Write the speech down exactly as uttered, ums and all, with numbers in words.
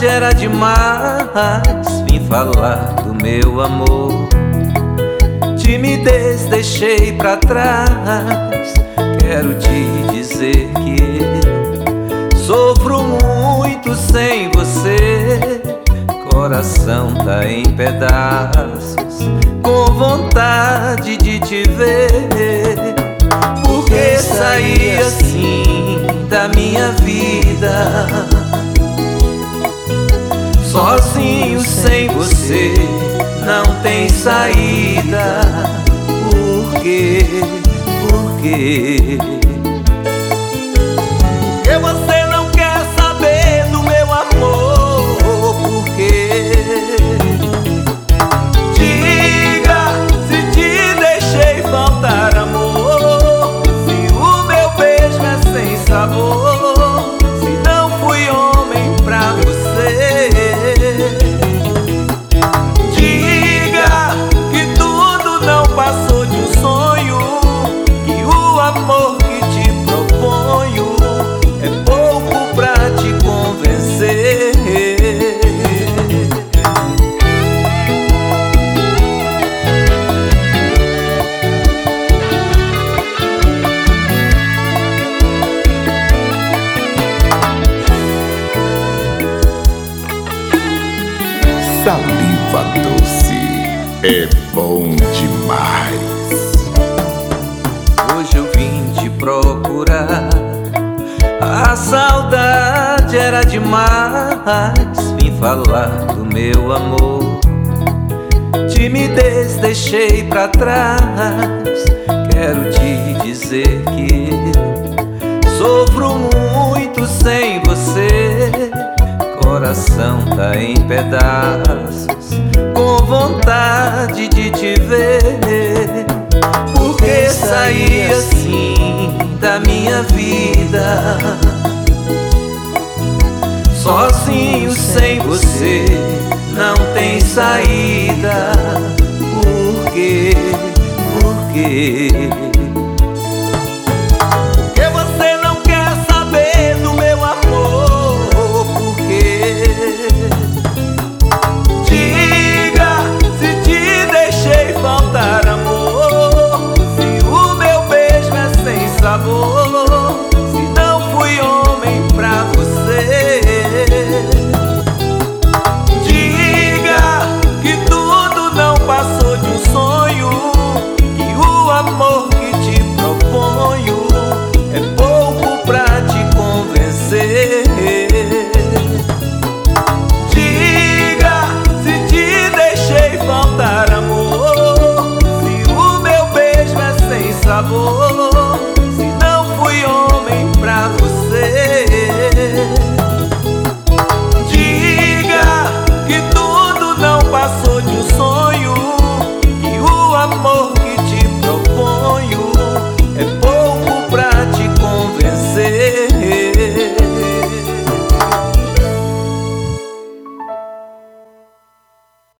saudade era demais. Vim falar do meu amor. Timidez deixei pra trás. Quero te dizer que eu sofro muito sem você. Coração tá em pedaços, com vontade de te ver. Por que sair assim da minha vida? Sozinho sem você não tem saída. Por quê? Por quê? Porque você não quer saber do meu amor? Por quê? Diga se te deixei faltar amor, se o meu beijo é sem sabor, se não fui homem pra você. Diga que tudo não passou de um sonho, que o amor que te proponho é pouco pra te convencer. Saliva doce é bom demais. Hoje eu vim te procurar. A saudade era demais. Vim falar do meu amor. Timidez deixei pra trás. Quero te dizer que eu sofro muito sem você. Coração tá em pedaços, com vontade de te ver. Por que sair assim da minha vida? Sozinho sem você não tem saída. Por quê? Por quê? Porque você não quer saber do meu amor? Diga se te deixei faltar amor, se o meu beijo é sem sabor, se não fui homem pra você. Diga que tudo não passou de um sonho, que o amor que te proponho é pouco pra te convencer. Faltar amor, se o meu beijo é sem sabor, se não fui homem pra você. Diga que tudo não passou de um sonho, que o amor